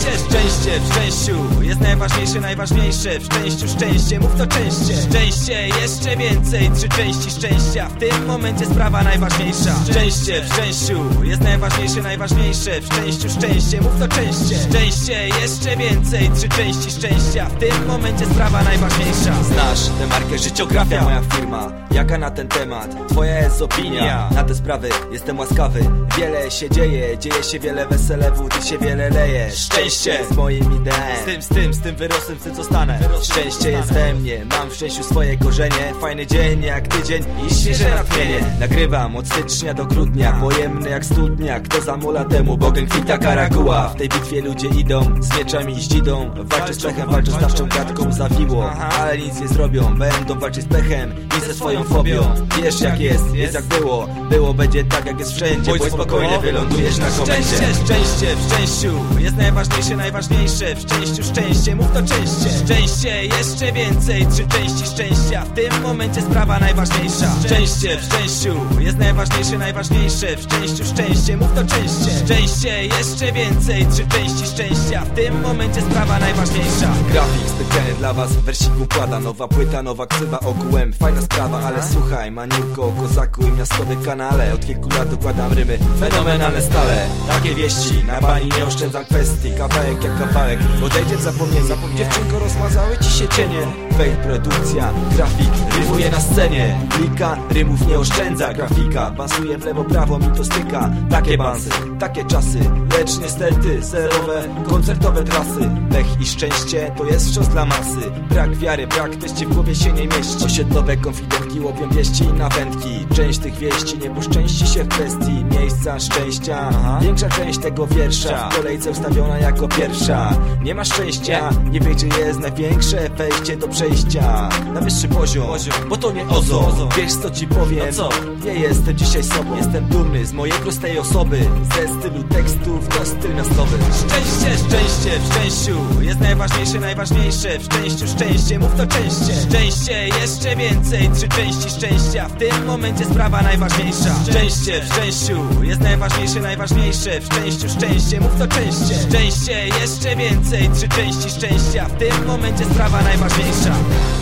Szczęście w szczęściu jest najważniejsze, najważniejsze. W szczęściu szczęście, mów to częściej. Szczęście, jeszcze więcej, 3 części szczęścia. W tym momencie sprawa najważniejsza. Szczęście w szczęściu jest najważniejsze, najważniejsze. W szczęściu szczęście, mów to częściej. Szczęście, jeszcze więcej, 3 części szczęścia. W tym momencie sprawa najważniejsza. Znasz tę markę życiografia, moja firma. Jaka na ten temat? Twoja jest opinia. Na te sprawy jestem łaskawy. Wiele się dzieje, dzieje się wiele, wesele wód się wiele leje. Szczęście z moim ideem, z tym wyrosłem, z tym zostanę. Szczęście jest we mnie, mam w szczęściu swoje korzenie. Fajny dzień jak tydzień i świeże natchnienie. Nagrywam od stycznia do grudnia, pojemny jak studnia. Kto zamula temu Bogiem kwita karakuła. W tej bitwie ludzie idą z mieczami i ździdą. Walczę z pechem, walczę z tarczą, gadką zawiło. Ale nic nie zrobią, będą walczyć z pechem i ze swoją fobią. Wiesz jak jest jak było. Było będzie tak jak jest wszędzie. Bądź spokojnie, wylądujesz na komendzie. Szczęście w szczęściu jest najważniejsze, najważniejsze. W szczęściu szczęście, mów to częściej. Szczęście, jeszcze więcej, 3 części szczęścia. W tym momencie sprawa najważniejsza. Szczęście w szczęściu jest najważniejsze, najważniejsze. W szczęściu szczęście, mów to częściej. Szczęście, jeszcze więcej, 3 części szczęścia. W tym momencie sprawa najważniejsza. Grafik specjalnie dla was, wersik układa. Nowa płyta, nowa ksywa ogółem. Fajna sprawa, ale słuchaj, maniurko, kozaku i miastowy kanale. Od kilku lat dokładam rymy fenomenalne stale. Takie wieści, na bani nie oszczędzam kwestii. Kawałek jak kawałek, odejdzie w zapomnienie. Dziewczynko, rozmazały ci się cienie. Fake produkcja, grafik rymuje na scenie. Klika, rymów nie oszczędza. Grafika bansuje w lewo, prawo, mi to styka. Takie bansy, takie czasy. Lecz niestety serowe, koncertowe trasy. Pech i szczęście to jest wciąż dla masy. Brak wiary, brak teści w głowie się nie mieści. Osiedlowe konfidentki łowią wieści na wędki. Część tych wieści nie poszczęści się w kwestii miejsca szczęścia. Większa część tego wiersza w kolejce ustawiona jako pierwsza. Nie ma szczęścia, nie wie gdzie jest największe wejście do przejścia na wyższy poziom, bo to nie ozo. Wiesz co ci powiem, nie jestem dzisiaj sobą. Jestem dumny z mojej prostej osoby. Ze stylu tekstów do styl miastowy. Szczęście w szczęściu jest najważniejsze, najważniejsze. W szczęściu szczęście, mów to częściej. Szczęście, jeszcze więcej, 3 części szczęścia. W tym momencie sprawa najważniejsza. Szczęście w szczęściu jest najważniejsze, najważniejsze. W szczęściu szczęście, mów to częściej. Szczęście, jeszcze więcej, 3 części szczęścia. W tym momencie sprawa najważniejsza.